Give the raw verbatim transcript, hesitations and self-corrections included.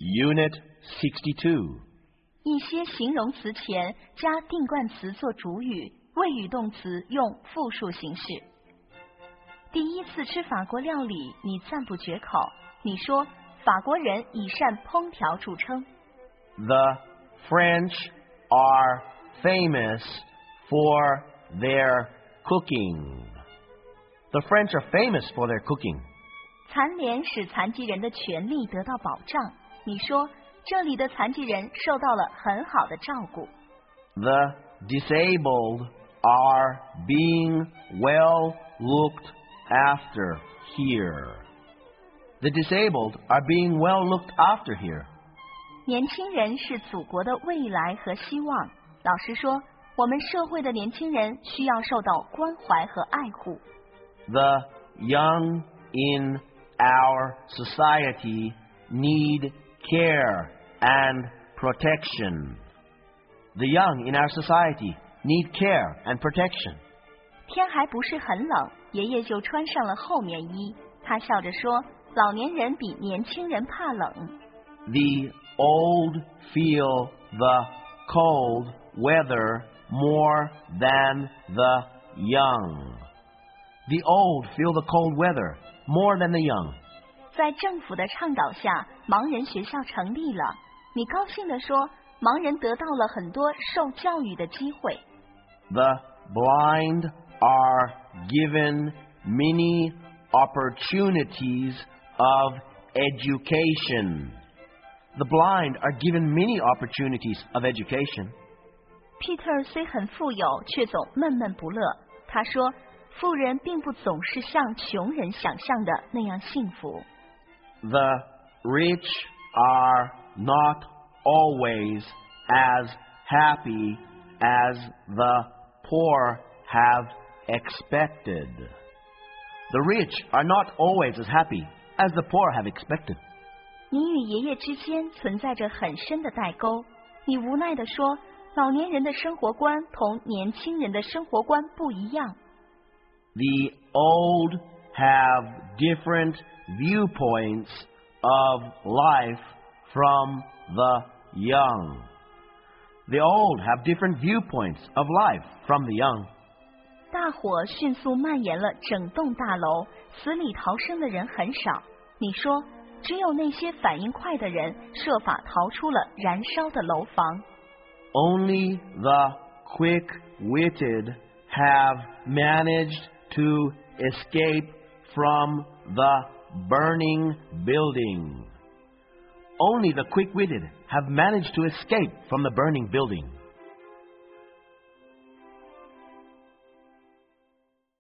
Unit sixty-two. 一些形容词前加定冠词做主语，谓语动词用复数形式。第一次吃法国料理，你赞不绝口。你说法国人以善烹调著称。 The French are famous for their cooking. The French are famous for their cooking. 残联使残疾人的权利得到保障。你说这里的残疾人受到了很好的照顾。 The disabled are being well looked after here. The disabled are being well looked after here. 年轻人是祖国的未来和希望。老师说，我们社会的年轻人需要受到关怀和爱护。 The young in our society need care and protection. The young in our society need care and protection. 天还不是很冷，爷爷就穿上了厚棉衣。他笑着说，老年人比年轻人怕冷。 The old feel the cold weather more than the young. The old feel the cold weather more than the young. 在政府的倡导下，盲人学校成立了。你高兴地说，盲人得到了很多受教育的机会。 The blind are given many opportunities of education. The blind are given many opportunities of education. Peter 虽很富有，却总闷闷不乐。他说，富人并不总是像穷人想象的那样幸福。 The rich are not always as happy as the poor have expected. The rich are not always as happy as the poor have expected. 你与爷爷之间存在着很深的代沟。你无奈地说，老年人的生活观同年轻人的生活观不一样。 The old have different viewpoints of life from the young. The old have different viewpoints of life from the young. 大火迅速蔓延了整栋大楼，死里逃生的人很少。你说，只有那些反应快的人设法逃出了燃烧的楼房。 Only the quick-witted have managed to escape from the burning building. Only the quick-witted have managed to escape from the burning building.